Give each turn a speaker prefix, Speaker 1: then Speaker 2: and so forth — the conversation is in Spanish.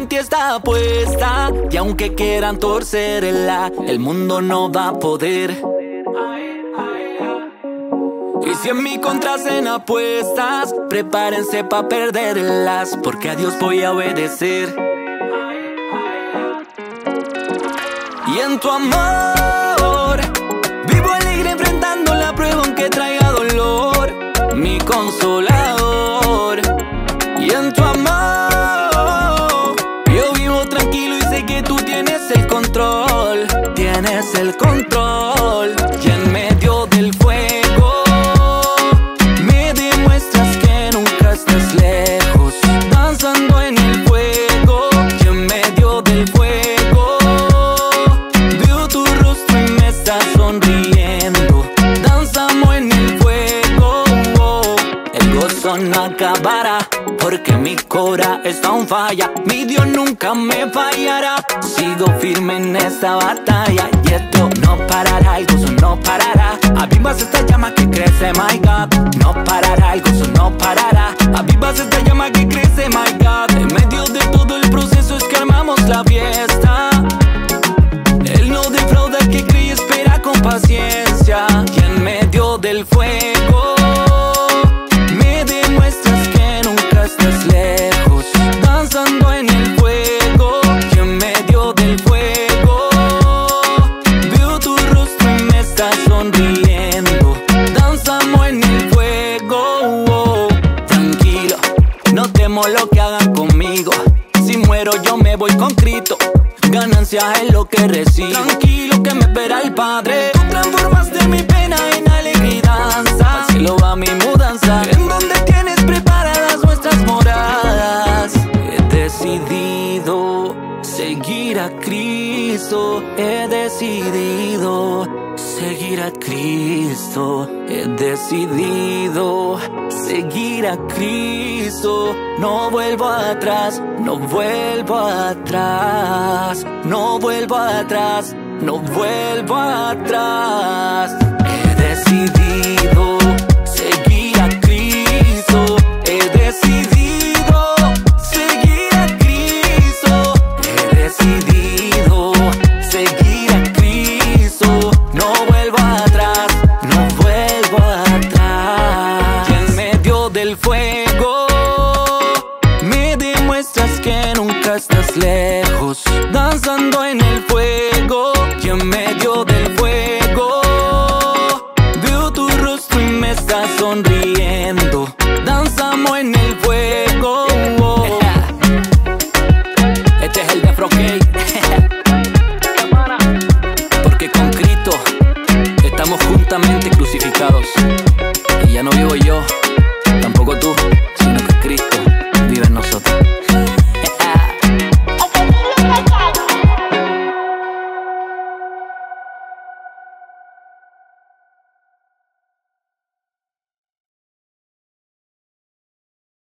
Speaker 1: en ti está puesta, y aunque quieran torcerla, el mundo no va a poder. Y si en mi contra hacen apuestas, prepárense pa' perderlas, porque a Dios voy a obedecer. Y en tu amor vivo alegre enfrentando la prueba aunque traiga dolor, mi consolador. Y en tu amor yo vivo tranquilo y sé que tú tienes el control, tienes el control. Y en medio del fuego me demuestras que nunca estás lejos, danzando en el fuego. Y en medio del fuego veo tu rostro y me estás sonriendo, danzamos en el fuego. El gozo no acabará, porque mi cora está on falla. Mi Dios nunca me fallará. Sigo firme en esta batalla y esto no parará, el gozo no parará. Avivas esta llama que crece, my God. No parará, el gozo no parará. Avivas esta llama que crece, my God. En medio de todo el proceso es que armamos la fiesta. Él no defrauda al que cree y espera con paciencia. Y en medio del fuego me demuestras que nunca estás lejos, danzando en el fuego. Y en medio del fuego veo tu rostro y me estás sonriendo, danzamos en el fuego. Tranquilo, no temo lo que hagan conmigo. Si muero yo me voy con Cristo, ganancia es lo que recibo. Tranquilo que me espera el Padre. Tú transformaste mi pena en alegría y danza. Al cielo va mi mudanza, en donde tienes preparadas nuestras moradas. He decidido seguir a Cristo. He decidido seguir a Cristo. He decidido seguir a Cristo. No vuelvo atrás, no vuelvo atrás, no vuelvo atrás, no vuelvo atrás. He decidido seguir a Cristo. He decidido seguir a Cristo. He decidido seguir a Cristo. No vuelvo atrás, no vuelvo atrás. Y en medio del fuego me demuestras que nunca estás lejos, danzando en el fuego. Y en medio del fuego veo tu rostro y me estás sonriendo.